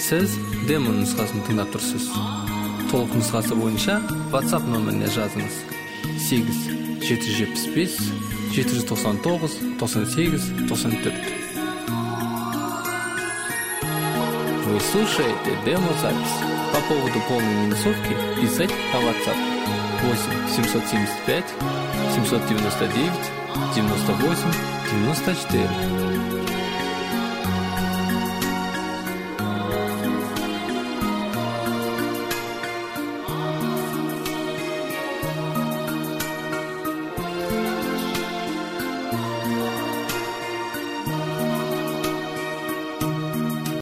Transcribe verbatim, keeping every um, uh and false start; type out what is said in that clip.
Сіз демо нұсқасын тыңдап тұрсыз. Толық нұсқасы бойынша WhatsApp нөміріне жазыңыз. сегіз жеті жүз жетпіс бес жеті жүз тоқсан тоғыз тоқсан сегіз тоқсан төрт. Вы слушаете демо-запись. По поводу полной минусовки писать по WhatsApp восемь семьсот семьдесят пять семьсот девяносто девять девяносто восемь девяносто четыре.